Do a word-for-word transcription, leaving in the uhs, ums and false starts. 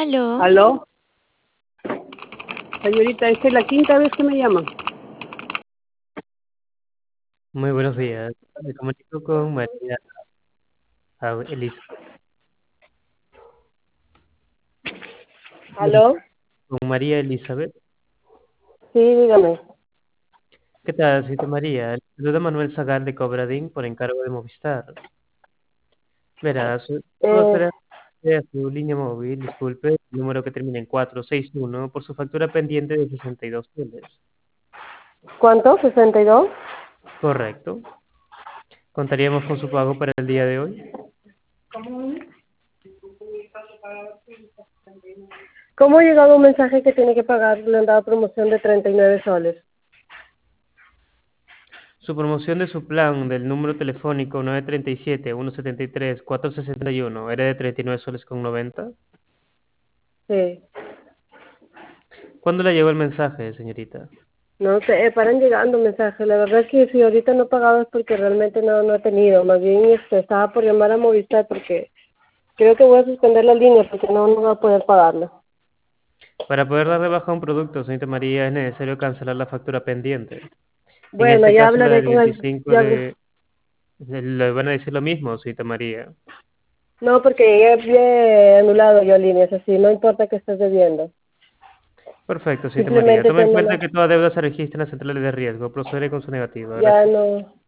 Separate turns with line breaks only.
Aló,
¿Aló? Señorita, esta es la quinta vez que me llaman.
Muy buenos días. Me comunico con María Au- Elizabeth.
¿Aló?
Con María Elizabeth.
Sí, dígame.
¿Qué tal, señorita María? Le saluda Manuel Zagal de Cobradín por encargo de Movistar. Verá, su, puedo
Eh,
hacer a su línea móvil, disculpe, el número que termina en cuatro seis uno por su factura pendiente de sesenta y dos soles.
¿Cuánto? ¿sesenta y dos?
Correcto. ¿Contaríamos con su pago para el día de hoy?
¿Cómo ha llegado un mensaje que tiene que pagar? Le han dado promoción de treinta y nueve soles.
Su promoción de su plan del número telefónico nueve tres siete, uno siete tres, cuatro seis uno era de treinta y nueve soles con noventa.
Sí.
¿Cuándo le llegó el mensaje, señorita?
No sé, eh, paran llegando mensajes. La verdad es que si ahorita no he pagado es porque realmente no, no he tenido. Más bien este, estaba por llamar a Movistar porque creo que voy a suspender la línea porque no, no voy a poder pagarla.
Para poder dar de baja un producto, señorita María, es necesario cancelar la factura pendiente. En
Bueno,
este
ya
caso, la
hablaré
del
con él.
veinticinco
Ya,
de... de- Le van a decir lo mismo, señorita María.
no, porque ya he anulado yo líneas así. No importa que estés debiendo.
Perfecto, señorita María.
Simplemente
Tome en
tengo
cuenta
la...
que toda deuda se registra en las centrales de riesgo. Procederé con su negativa.
Ya
Gracias.
no...